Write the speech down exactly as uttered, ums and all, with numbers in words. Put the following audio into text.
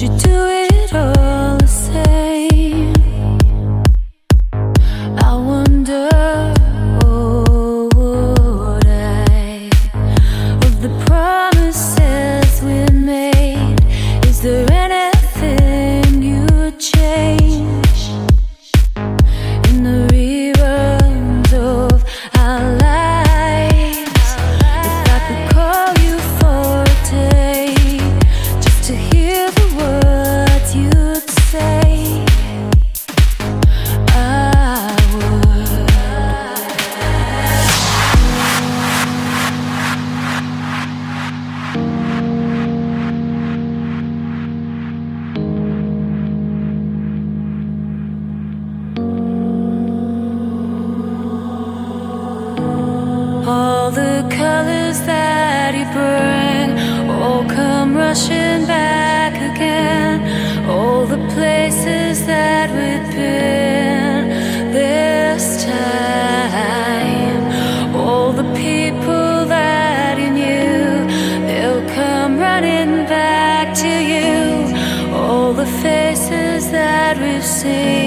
you do it all the same? I wonder, oh, would I, of the promises we made, is there anything you'd change in the reruns of our lives? If I could call you for a day just to hear the words you'd say, I would. All the colors that you bring all come rushing back again. All the places that we've been this time, all the people that you knew, they'll come running back to you. All the faces that we've seen,